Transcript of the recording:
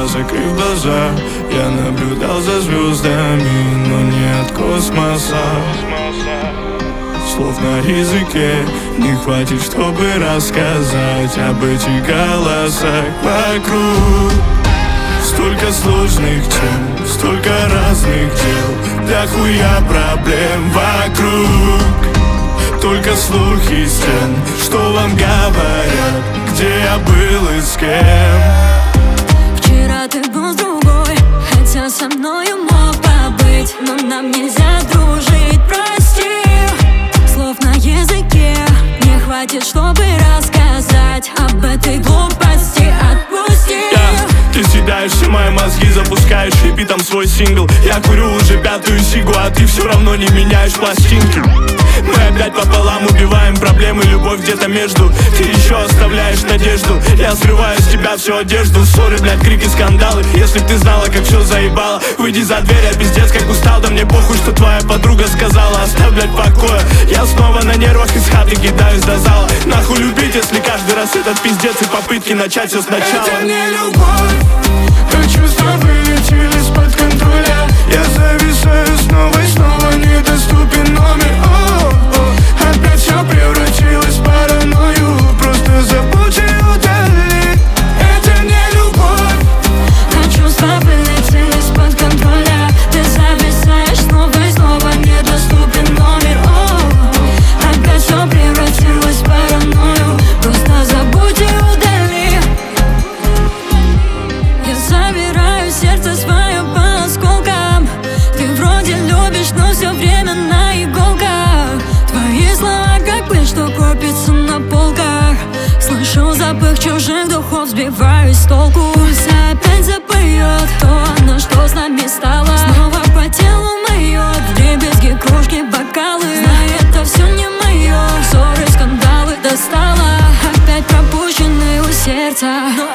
закрыв глаза, я наблюдал за звездами, но не от космоса. Слов на языке не хватит, чтобы рассказать об этих голосах вокруг. Столько сложных тем, столько разных дел, да хуя проблем вокруг. Только слухи стен, что вам говорят, где я был и с кем. Вчера ты был с другой, хотя со мною мог побыть, но нам нельзя дружить, прости. Слов на языке не хватит, чтобы рассказать об этой глупости, отпусти. Ты съедаешь все мои мозги, запускаешь репитом свой сингл. Я курю уже 5-ю сигу, а ты все равно не меняешь пластинки. Мы опять пополам убиваем проблемы, любовь где-то между. Ты еще оставляешь надежду, я срываю с тебя всю одежду. Ссоры, блядь, крики, скандалы. Если б ты знала, как все заебало, выйди за дверь, я пиздец как устал. Да мне похуй, что твоя подруга сказала, оставь, блядь, покоя. Я снова на нервах из хаты кидаюсь до зала. Нахуй любить, если каждый раз этот пиздец и попытки начать все сначала. Это не любовь, а чувства вылетели из-под контроля. Я зависаю снова и снова, недоступен номер. Опять все превратилось в паранойю, просто забудь и удали. Это не любовь, а чувства вылетели из-под контроля. Ты зависаешь снова и снова, недоступен номер. Опять все превратилось в паранойю, просто забудь и удали. Я забираю сердце свое по осколкам. Ты вроде любишь, но все время на иголках. Твои слова как пыль, что копится на полках. Слышу запах чужих духов, сбиваюсь с толку. Пульс опять запоет то, на что с нами стало. Снова по телу моет, вдребезги кружки, бокалы. Знаю, это все не мое, ссоры, скандалы достала. Опять пропущенные у сердца, но